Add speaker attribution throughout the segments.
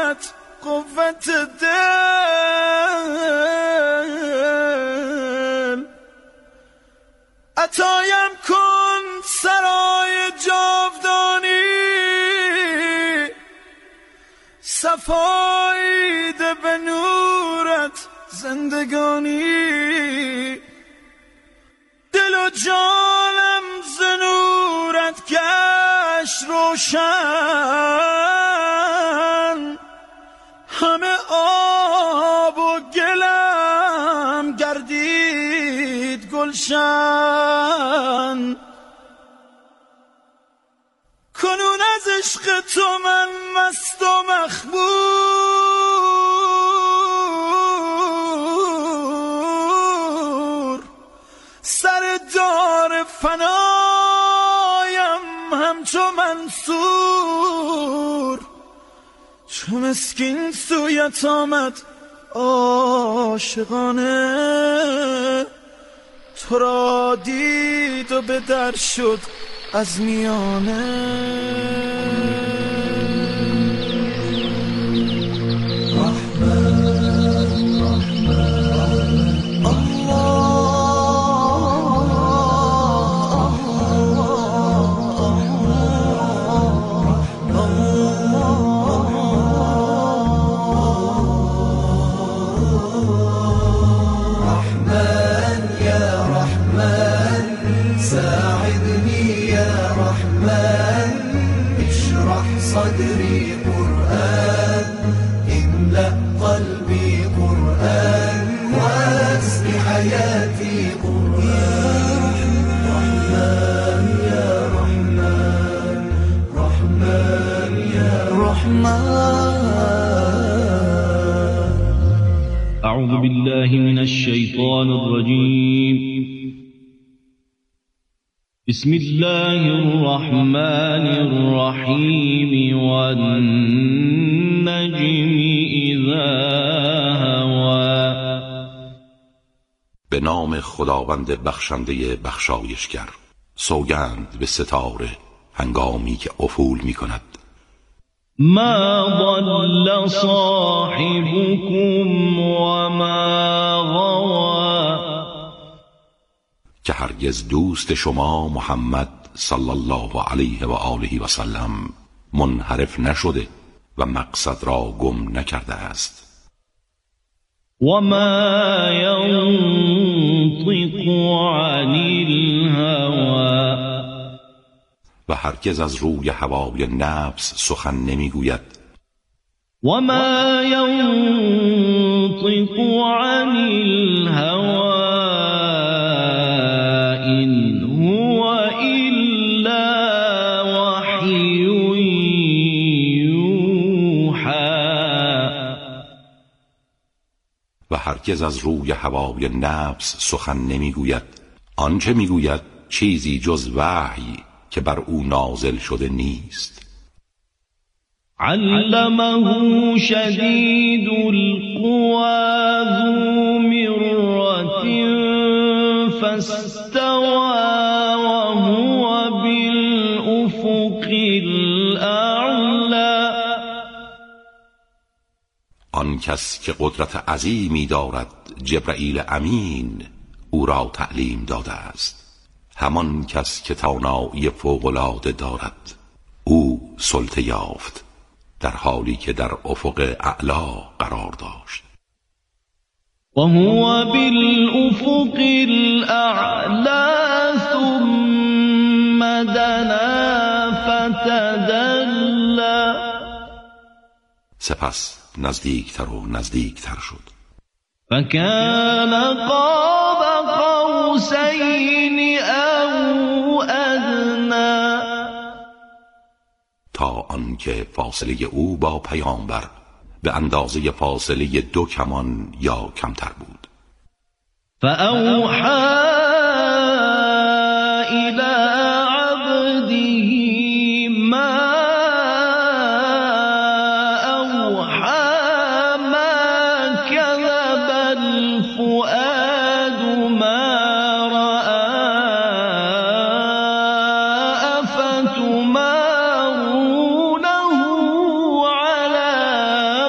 Speaker 1: نورت قوت دل، عطایم کن سرای جاودانی، صفایی ده به نورت زندگانی. دل و جانم ز نورت گشت روشن، همه آب و گلم گردید گلشن. کنون از عشق تو من مست و مخمور، سر دار فنایم همچو منصور. چو مسکین سویت آمد عاشقانه، تو را دید و به در شد از میانه.
Speaker 2: صدري قرآن، املأ قلبي قرآن، واسق حياتي قرآن. رحمن يا رحمن، رحمن يا رحمن.
Speaker 3: أعوذ بالله من الشيطان الرجيم. بسم الله الرحمن الرحيم. والنجم إذا هوى.
Speaker 4: به نام خداوند بخشنده بخشایشگر. سوگند به ستاره هنگامی که افول می کند.
Speaker 3: ما ضل صاحبكم وما غوى.
Speaker 4: که هرگز دوست شما محمد صلی الله علیه و آله و سلم منحرف نشده و مقصد را گم نکرده است.
Speaker 3: وما ينطق عن الهوى.
Speaker 4: و هرگز از روی هوای نفس سخن نمیگوید.
Speaker 3: وما ينطق عن الهوى إن هو إلا وحي يوحى.
Speaker 4: و هرگز از روی هوای نفس سخن نمیگوید. آنچه میگوید چیزی جز وحی که بر او نازل شده نیست.
Speaker 3: علمه شدید القوى ذو مرة فاستوى وهو بالأفق الأعلى.
Speaker 4: آن کس که قدرت عظیمی دارد جبرئیل امین او را تعلیم داده است. همان کس که توانایی فوق‌العاده دارد او سلطه یافت در حالی که در افق اعلا قرار داشت.
Speaker 3: وهو بالأفق الأعلى ثم دنا فتدلى.
Speaker 4: سپس نزدیکتر و نزدیکتر شد.
Speaker 3: فكان قاب قوسين أو أدنى.
Speaker 4: تا آنکه فاصله او با پیامبر به اندازه فاصله 2 کمان یا کمتر بود.
Speaker 3: فأوحى إلى عبده ما أوحى. ما كذب الفؤاد ما رأى. أفتمارونه على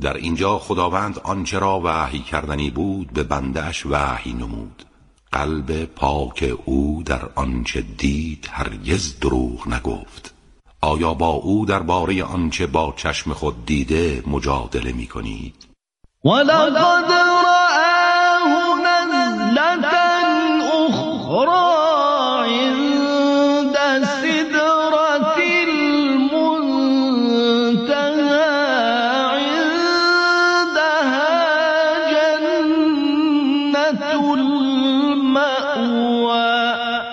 Speaker 4: در اینجا خداوند آنچه را وحی کردنی بود به بنده اش وحی نمود. قلب پاک او در آنچه دید هرگز دروغ نگفت. آیا با او درباره آنچه با چشم خود دیده مجادله می کنید؟
Speaker 3: ولقد رآه نزلة أخرى عند سدرة المنتهى عندها جنة المأوى.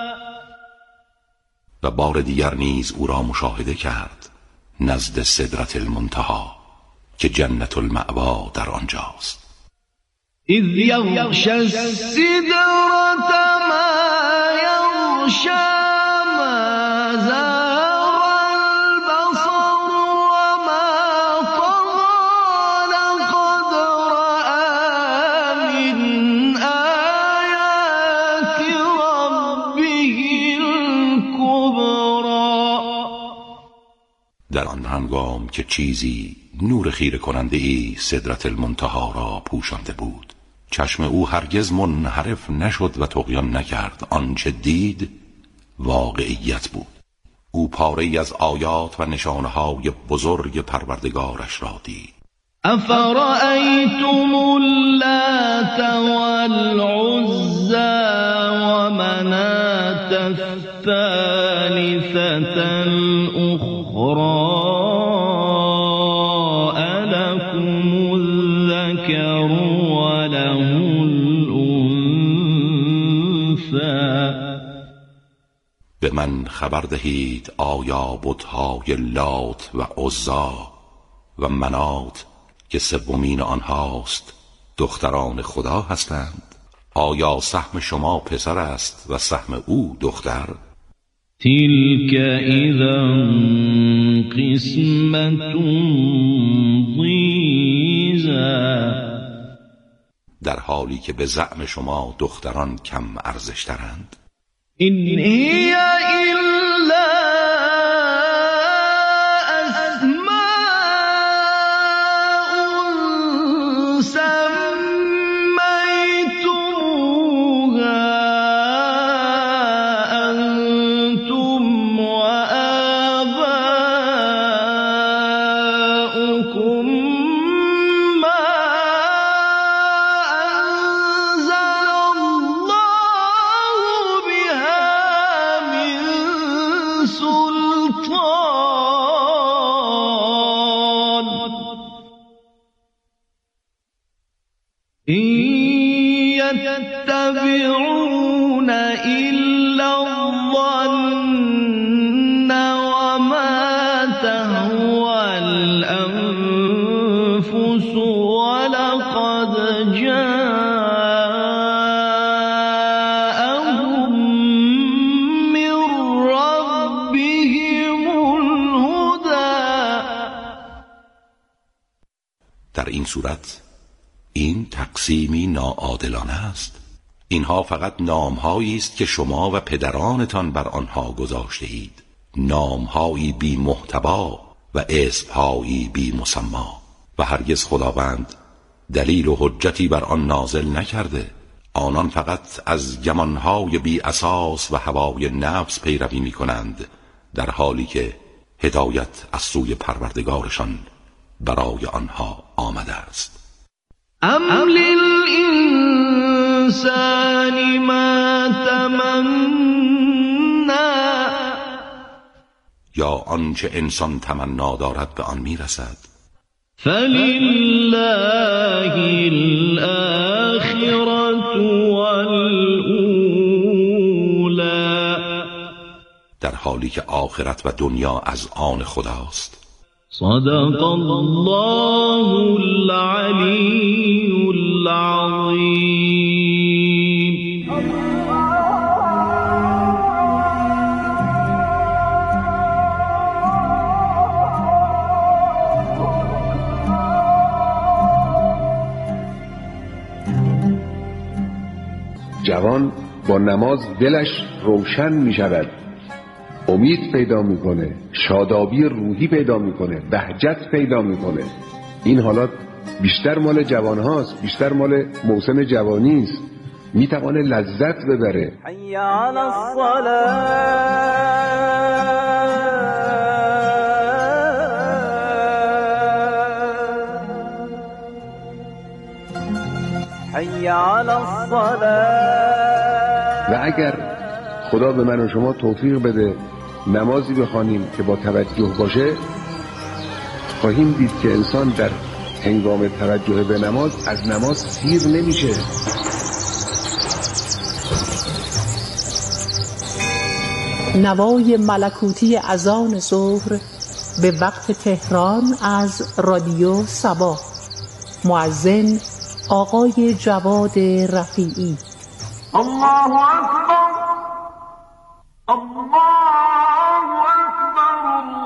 Speaker 4: و بار دیگر نیز او را مشاهده کرد نزد سدرة المنتهی که جنت المأوا در آنجاست.
Speaker 3: اذ یغشی السدرة ما یغشی ما زاغ البصر وما طغى لقد رأى من آیات ربه الكبرى.
Speaker 4: در آن هنگام که چیزی نور خیره کننده ای سدرة المنتهی را پوشانده بود، چشم او هرگز منحرف نشد و طغیان نکرد. آنچه دید واقعیت بود. او پاره‌ای از آیات و نشانه‌های بزرگ پروردگارش را دید.
Speaker 3: افرأیتم اللات والعزى ومناة الثالثة الأخرى ألكم الذكر وله الأنثى.
Speaker 4: به من خبر دهید آیا بت‌های لات و عزا و منات که سومین آنهاست دختران خدا هستند؟ آیا سهم شما پسر است و سهم او دختر؟
Speaker 3: تلك اذا قسمة ضیزى.
Speaker 4: در حالی که به زعم شما دختران کم ارزش‌ترند.
Speaker 3: این هی الا اسماء سمیتموها انتم وآباؤكم ما انزل الله بها من سلطان إن يتبعون إلا الظن وما تهوى الأنفس ولقد جاءهم من ربهم الهدى.
Speaker 4: در این صورت این تقسیمی ناعادلانه است. اینها فقط نامهایی است که شما و پدرانتان بر آنها گذاشته اید، نامهایی بی محتوا و اسمهایی بی مسما، و هرگز خداوند دلیل و حجتی بر آن نازل نکرده. آنان فقط از گمانهای بی اساس و هوای نفس پیروی می کنند، در حالی که هدایت از سوی پروردگارشان برای آنها آمده است.
Speaker 3: ام للإنسان ما تمنى.
Speaker 4: یا آنچه انسان تمنا دارد به آن میرسد.
Speaker 3: فلله الآخرة والأولى.
Speaker 4: در حالی که آخرت و دنیا از آن خداست.
Speaker 3: صدق الله العلی العظیم.
Speaker 5: جوان با نماز دلش روشن می شود، امید پیدا میکنه، شادابی روحی پیدا میکنه، بهجت پیدا میکنه. این حالات بیشتر مال جوان هاست، بیشتر مال موسم جوانی است، میتوانه لذت ببره.
Speaker 1: حی علی الصلاة حی علی الصلاة.
Speaker 5: و اگر خدا به من و شما توفیق بده نمازی بخوانیم که با توجه باشه، خواهیم دید که انسان در هنگام توجه به نماز از نماز سیر نمیشه.
Speaker 6: نوای ملکوتی اذان ظهر به وقت تهران از رادیو صبا. مؤذن آقای جواد رفیعی.
Speaker 1: الله اکبر، الله اکبر،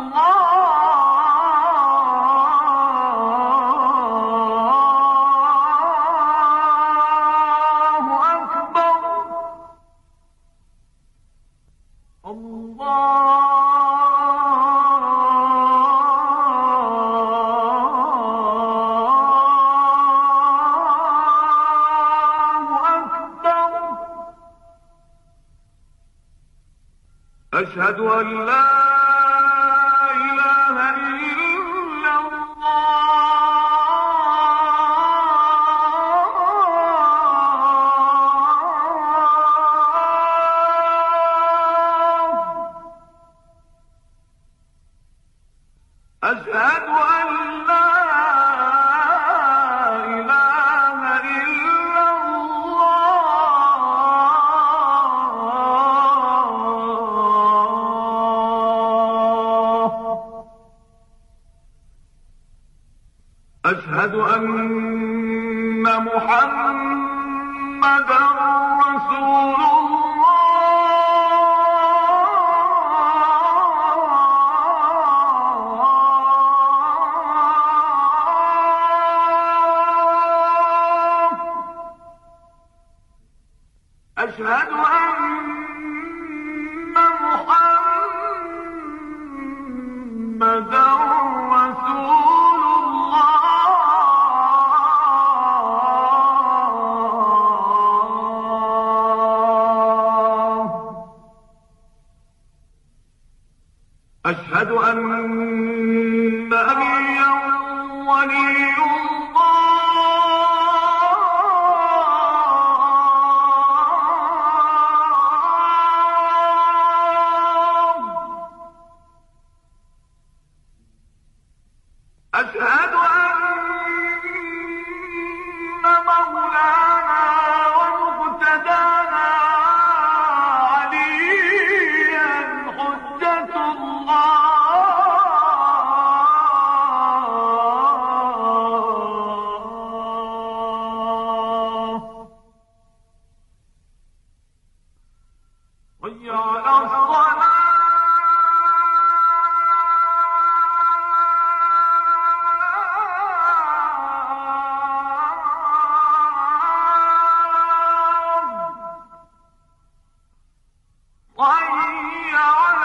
Speaker 1: أشهد أن لا إله إلا الله. أشهد أن لا إله إلا الله. أشهد أن محمدًا رسول الله. أشهد أن محمدًا رسول الله. أشهد أن نبيًّا ولي الله. أشهد أن مولانا ومقتدانا عليا حجة الله. حي على الصلاة. حي على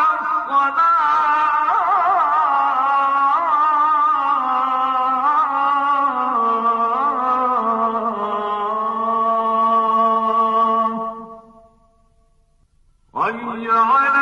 Speaker 1: الصلاة. حي على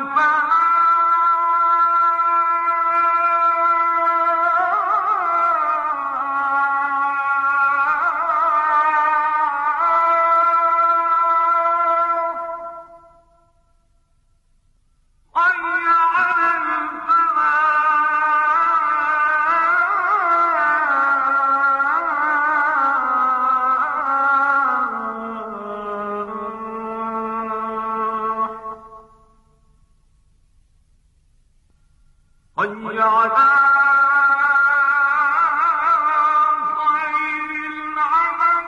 Speaker 1: حي على خير العمل.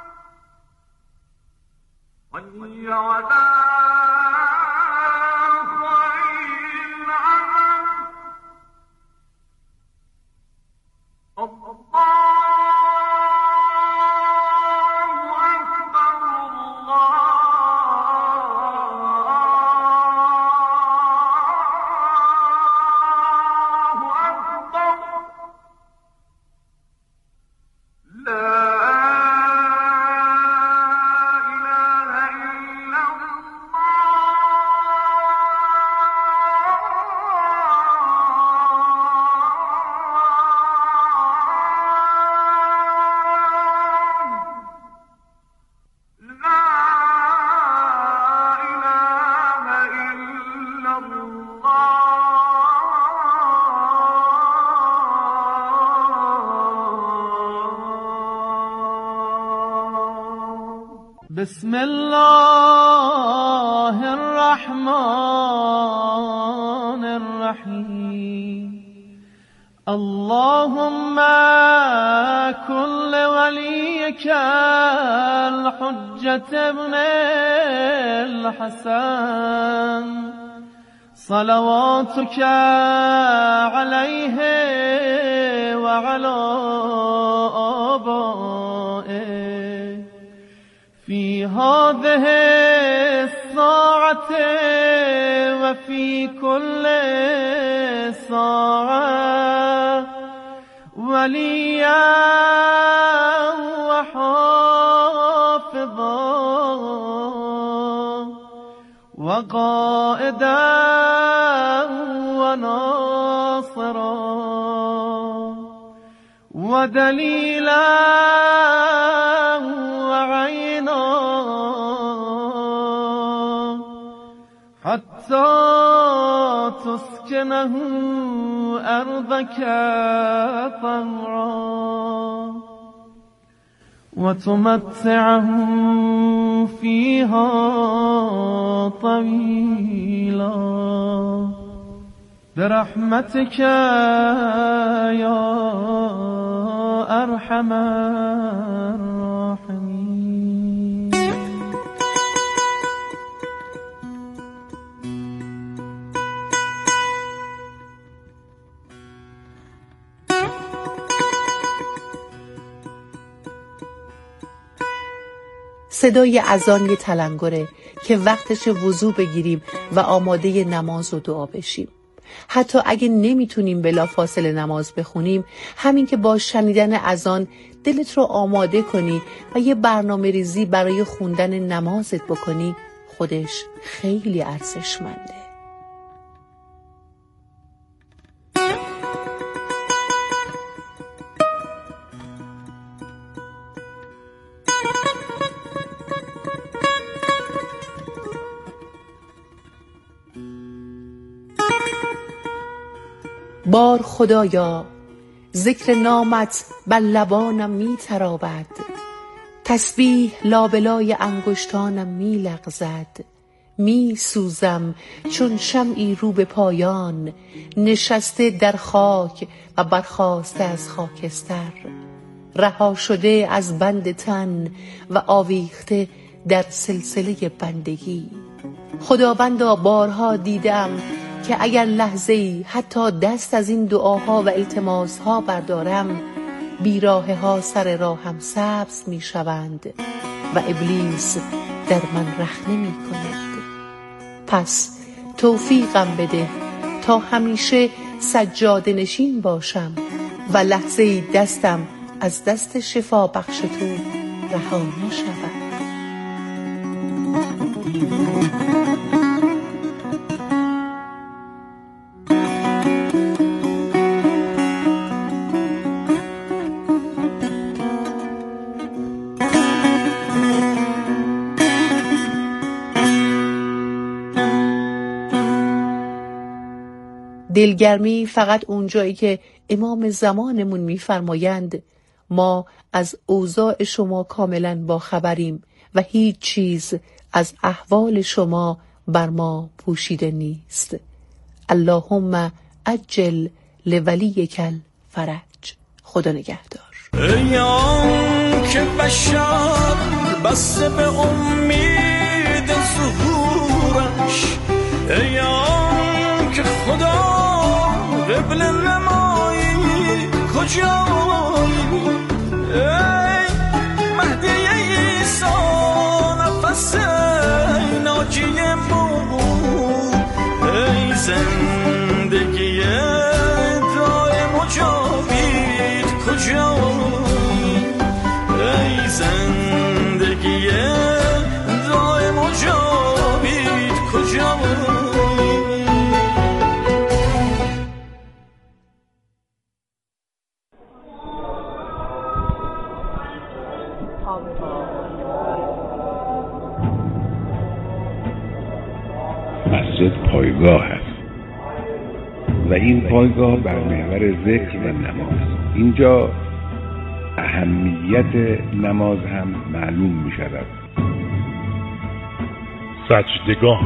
Speaker 1: حي على خير العمل. الله أكبر، الله أكبر. بسم الله الرحمن الرحیم اللهم كن لوليك الحجة ابن الحسن صلواتك عليه وعلى آبائه في هذه الساعة وفي كل ساعة وليا وحافظا وقائدا وناصرا ودليلا وعينا حتى تسكنه أرضك طوعا وتمتعه فيها طويلا برحمتك يا أرحم الراحمين.
Speaker 6: صدای اذان یه تلنگره که وقتش وضو بگیریم و آماده نماز و دعا بشیم. حتی اگه نمیتونیم بلافاصله نماز بخونیم، همین که با شنیدن اذان دلت رو آماده کنی و یه برنامه ریزی برای خوندن نمازت بکنی، خودش خیلی ارزشمنده. بار خدایا ذکر نامت بر لبانم می تراود، تسبیح لابلای انگشتانم می لغزد، می سوزم چون شمعی رو به پایان، نشسته در خاک و برخاسته از خاکستر، رها شده از بند تن و آویخته در سلسله بندگی. خداوندا بارها دیدم که اگر لحظه‌ای حتی دست از این دعاها و التماسها بردارم، بیراهه ها سر راهم سبز می شوند و ابلیس در من رخنه می کند. پس توفیقم بده تا همیشه سجاده نشین باشم و لحظه‌ای دستم از دست شفا بخش تو رها نشود. دلگرمی فقط اونجایی که امام زمانمون میفرمایند ما از اوضاع شما کاملا باخبریم و هیچ چیز از احوال شما بر ما پوشیده نیست. اللهم عجل لولیک الفرج. خدا نگهدار.
Speaker 1: ایام که بشر بسته به امید ظهورش، ایام که خدا قبل نمایی کجایی، ای مهدی عیسی نفس ناجیمون، ای زندگی دائم و جاوید کجایی، ای زندگی دائم و جاوید کجایی.
Speaker 5: مسجد پایگاه است و این پایگاه بر محور ذکر و نماز. اینجا اهمیت نماز هم معلوم می شود
Speaker 7: سجدگاه.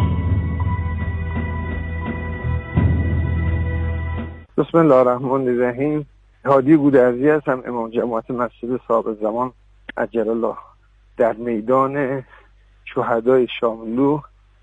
Speaker 8: بسم الله الرحمن الرحیم. هادی گودرزی هستم، امام جماعت مسجد صاحب زمان عجل الله در میدان شهدای شاملو،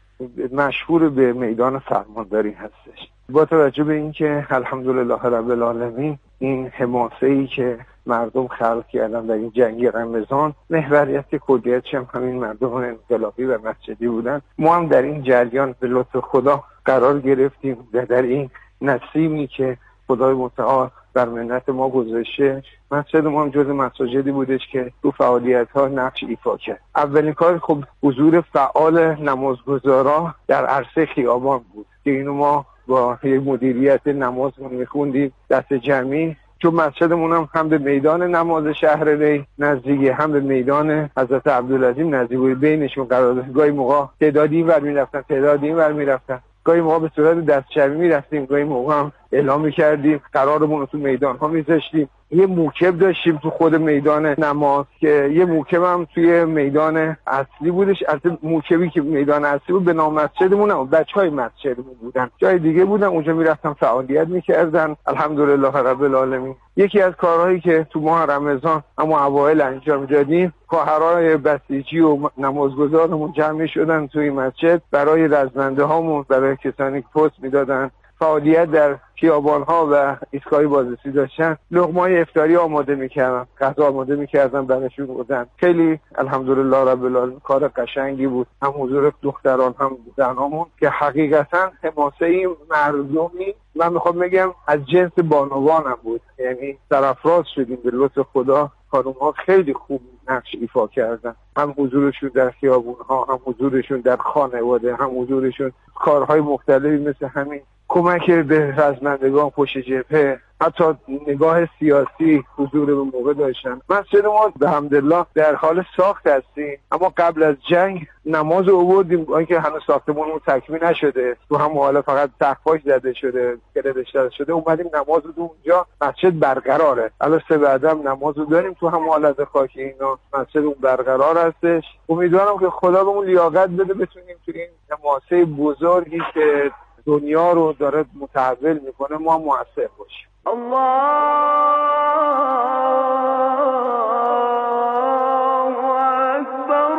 Speaker 8: مشهور به میدان فرمانداری هستش. با توجه به اینکه الحمدلله رب العالمین این حماسه‌ای که مردم خلق کردن در این جنگ رمضان، محوریت کلیتش هم همین مردم انقلابی و مسجدی بودن، ما هم در این جریان به لطف خدا قرار گرفتیم و در این نسیمی که خدای متعال در منت ما گذاشته، مسجد ما هم جز مساجدی بودش که تو فعالیت‌ها نقش ایفا کرد. اولین کار خب حضور فعال نمازگزارا در عرصه خیابان بود که اینو ما با یک مدیریت نمازمون میخوندیم دست جمعی، چون مسجدمون هم به میدان نماز شهر ری نزدیکه، هم به میدان حضرت عبدالعظیم نزدیک بود، بینشون قرار داشت. گاهی موقع تعدادی اینور میرفتن، تعدادی اینور میرفتن، گاهی موقع به صورت دست جمعی میرفتیم، گاهی موقع هم اعلام میکردیم قرارمون رو تو میدان ها میذاشتیم. یه موکب داشتیم تو خود میدان نماز که یه موکب هم توی میدان اصلی بودش. البته موکبی که میدان اصلی بود به نام مسجدمون هم بچهای مسجدمون بودن، جای دیگه بودن، اونجا میرفتن فعالیت میکردن. الحمدلله رب العالمین. یکی از کارهایی که تو ماه رمضان اما اوایل انجام دادیم، خواهرای بسیجی و نمازگزارمون جمع شدن توی مسجد برای رزمنده هامون، برای کسانی که پست میدادن، فعالیت در خیابان‌ها و ایستگاه بازرسی داشتن، لقمه‌های افطاری آماده می‌کردن، غذا آماده می‌کردن براشون بودن. خیلی الحمدلله رب العالمین کار قشنگی بود، هم حضور دختران هم زنامون که حقیقتاً حماسه مردمی، من میخوام بگم از جنس بانوانم بود، یعنی سرافراز شدیم به لطف خدا. خانم‌ها خیلی خوب نقش ایفا کردن، هم حضورشون در خیابون‌ها، هم حضورشون در خانواده، هم حضورشون کارهای مختلفی مثل همین کمک به رزمندگان پشت جبهه، حتی نگاه سیاسی حضور به موقع داشتن. مسجد ما به حمدالله در حال ساخت هستیم، اما قبل از جنگ نماز رو آوردیم، اینکه هنوز ساختمانمون تکمیل نشده، تو هم حالا فقط سقفاش زده شده، کلیدش زده شده، اومدیم نماز رو اونجا. مسجد برقراره، الان سه بعدم نماز رو داریم تو هم حالت خاکی اینا، مسجد اون برقرار هستش. امیدوارم که خدا بهمون لیاقت بده بتونیم تو این حماسه بزرگی که دنیا رو داره متحول میکنه ما مؤثر باشیم.
Speaker 2: الله اکبر.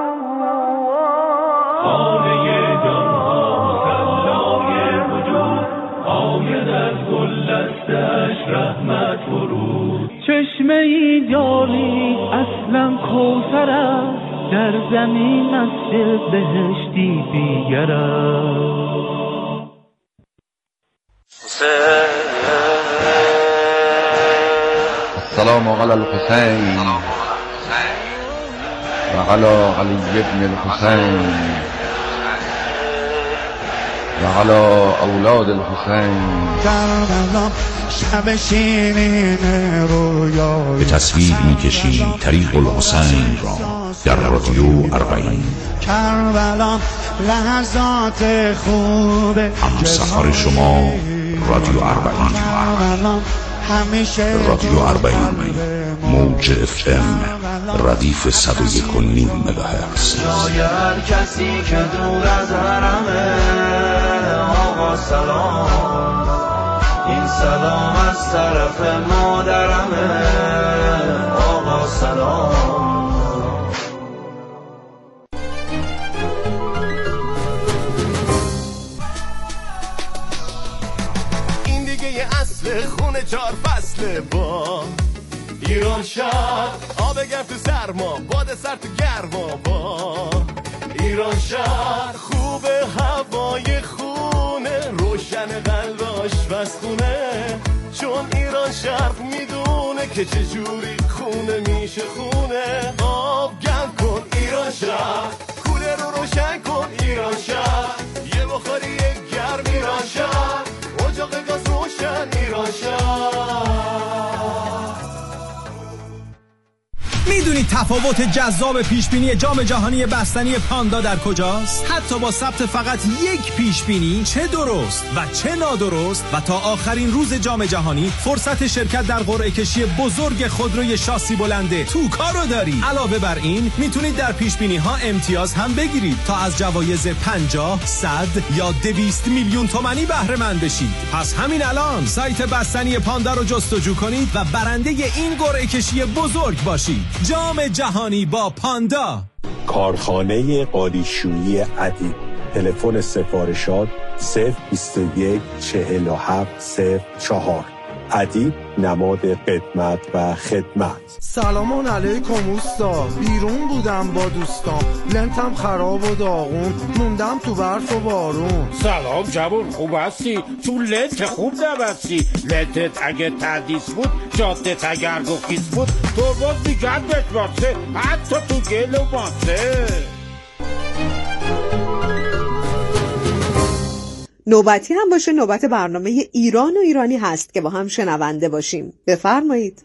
Speaker 2: خانه جانها سلای وجود، آید از گل دستش رحمت ورود. چشمه ای جاری اصلا کوثر است، در زمین مسجد بهشتی دیگر است.
Speaker 5: السلام علی الحسین و علی علی ابن الحسین و علی اولاد الحسین.
Speaker 4: به تصویر می‌کشیم طریق الحسین را در رادیو اربعین.
Speaker 2: کربلا لحظات خوب
Speaker 4: همسفر شما رادیو اربعین. رادیو اربعین، موج FM، ردیف 101.9 مگاهرتز.
Speaker 2: جای هر کسی که دور از حرمه، آقا سلام، این سلام از طرف مادرمه، آقا سلام. این دیگه اصل خونه 4 فصله با ایران شهر، آب گرم تو سرما، باد سر تو گرما با ایران شهر. خوبه هوای خونه، روشن قلب آشپزخونه، چون ایران شهر میدونه که چجوری خونه میشه خونه. آب گرم کن ایران شهر، کوله رو روشن کن ایران شهر، یه بخاری گرم ایران شهر، اجاق گاز روشن ایران شهر.
Speaker 9: میدونی
Speaker 7: میدونید تفاوت جذاب پیشبینی جام جهانی بستنی پاندا در کجاست؟ حتی با ثبت فقط یک پیشبینی، چه درست و چه نادرست، و تا آخرین روز جام جهانی فرصت شرکت در قرعه کشی بزرگ خودروی شاسی بلنده توکا رو دارید. علاوه بر این میتونید در پیشبینی ها امتیاز هم بگیرید تا از جوایز 50، 100 یا 200 میلیون تومانی بهره مند بشید. پس همین الان سایت بستنی پاندا رو جستجو کنید و برنده این قرعه کشی بزرگ باشید. جام جهانی با پاندا.
Speaker 9: کارخانه قالیشویی ادیب. تلفن سفارشات 021 47 04. ادیب نماد قدمت و خدمت.
Speaker 10: سلام علیکم اوستا. بیرون بودم با دوستام، لنتم خراب و داغون، موندم تو برف و بارون.
Speaker 11: سلام جوون، خوب هستی؟ تو لنت خوب نبستی. لنتت اگه تحدیث بود، جادت اگر گفیز بود، ترباز میگردت واسه، حتی تو گل و ماسه.
Speaker 6: نوبتی هم باشه نوبت برنامه ایران و ایرانی هست که با هم شنونده باشیم. بفرمایید.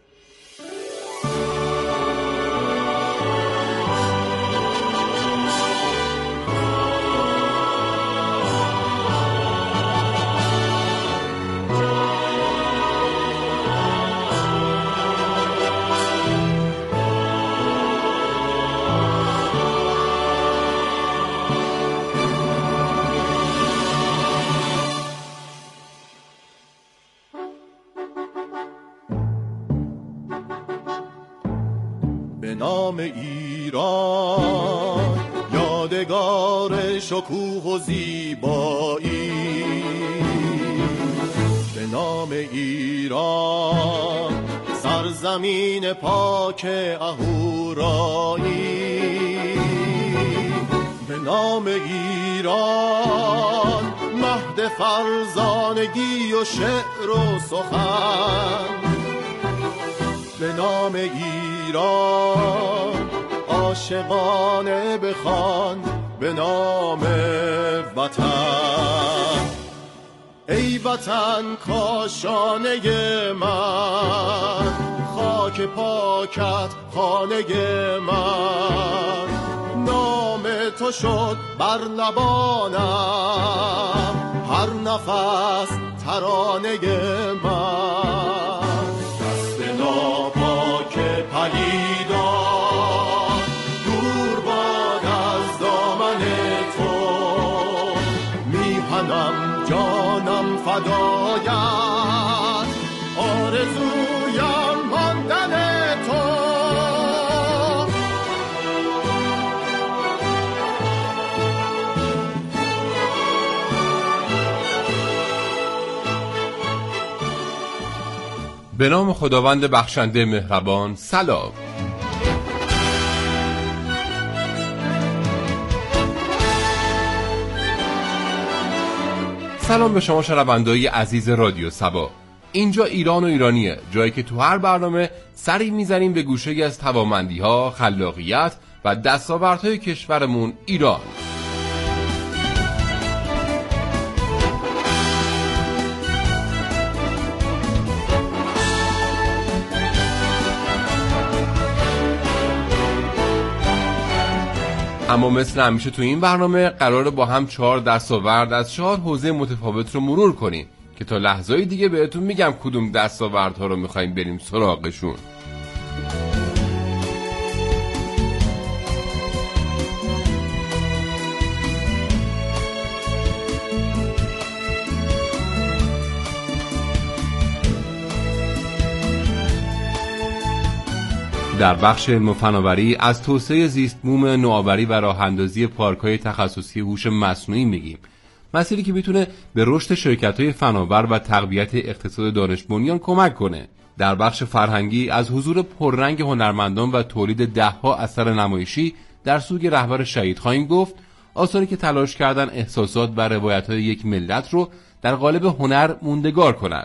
Speaker 2: به نام ایران یادگار شکوه و زیبایی، به نام ایران سرزمین پاک اهورایی، به نام ایران مهد فرزانگی و شعر و سخن، به نام ایران عاشقانه بخوان به نام وطن. ای وطن کاشانه من، خاک پاکت خانه من، نام تو شد بر لبانم هر نفس ترانه من. دست ناپاک پلیدان دور باد از دامن تو، میپنم جانم فدایت، آرزویم ماندن تو.
Speaker 12: به نام خداوند بخشنده مهربان. سلام. سلام به شما شنونده‌های عزیز رادیو سبا. اینجا ایران و ایرانیه، جایی که تو هر برنامه سری میزنیم به گوشه‌ای از توانمندی‌ها، خلاقیت و دستاوردهای کشورمون ایران. اما مثل همیشه تو این برنامه قراره با هم 4 دستاورد از 4 حوزه متفاوت رو مرور کنیم که تا لحظه‌ای دیگه بهتون میگم کدوم دستاوردها رو می‌خوایم بریم سراغشون. در بخش علم و فناوری از توسعه زیستبوم نوآوری و راه‌اندازی پارک‌های تخصصی هوش مصنوعی میگیم، مسیری که میتونه به رشد شرکت‌های فناور و تقویت اقتصاد دانش بنیان کمک کنه. در بخش فرهنگی از حضور پررنگ هنرمندان و تولید ده‌ها اثر نمایشی در سوگ رهبر شهید خواهیم گفت، آثاری که تلاش کردن احساسات و روایت‌های یک ملت رو در قالب هنر موندگار کنند.